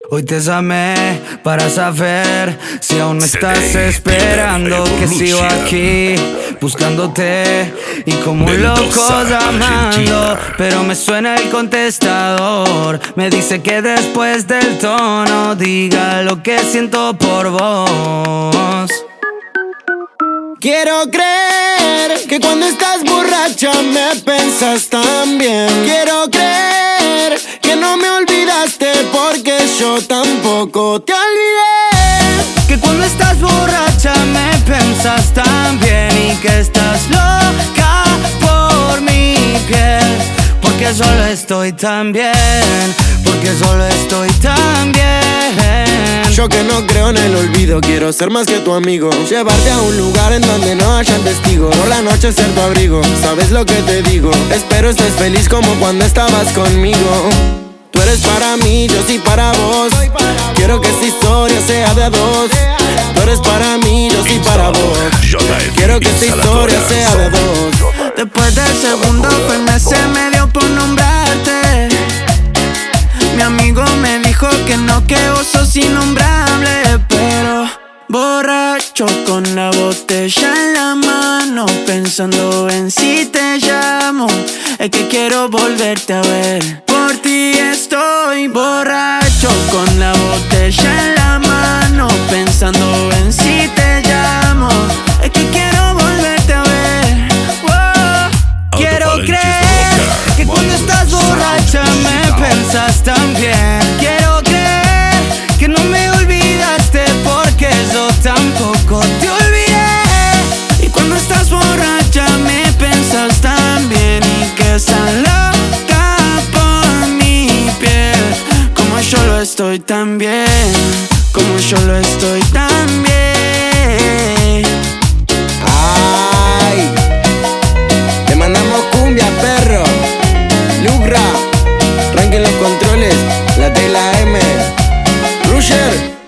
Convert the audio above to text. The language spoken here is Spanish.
Hoy te llamé para saber si aún me estás esperando, que sigo aquí buscándote y como un loco llamando, pero me suena el contestador. Me dice que después del tono diga lo que siento por vos. Quiero creer que cuando estás borracha me pensas tan bien. Quiero creer que no me olvidaste porque yo tampoco te olvidé. Que cuando estás borracha me pensas tan bien y que estás loca por mi piel. Porque solo estoy tan bien, porque solo estoy tan bien. Yo que no creo en el olvido, quiero ser más que tu amigo. Llevarte a un lugar en donde no hayan testigos. Por la noche ser tu abrigo, ¿sabes lo que te digo? Espero estés feliz como cuando estabas conmigo. Tú eres para mí, yo sí para vos. Quiero que esta historia sea de dos. Tú eres para mí, yo sí para vos. Quiero que esta historia sea de dos. Después del segundo se me dio por nombrarte. Mi amigo me dijo que no, que vos sos innombrable. Pero borracho con la botella en la mano, pensando en si te llamo, es que quiero volverte a ver. Por ti estoy borracho con la botella en la mano, pensando en si te llamo, es que quiero volverte a ver. Quiero creer que cuando estás borracha me pensas tan bien. Quiero creer que no me olvidaste porque yo tampoco te olvidé. Y cuando estás borracha me pensas tan bien y que estás loca por mi piel. Como yo lo estoy tan bien, como yo lo estoy tan bien. Ay, te mandamos cumbia, perro. Lugra, arranquen los controles, la T y la M. Rusher.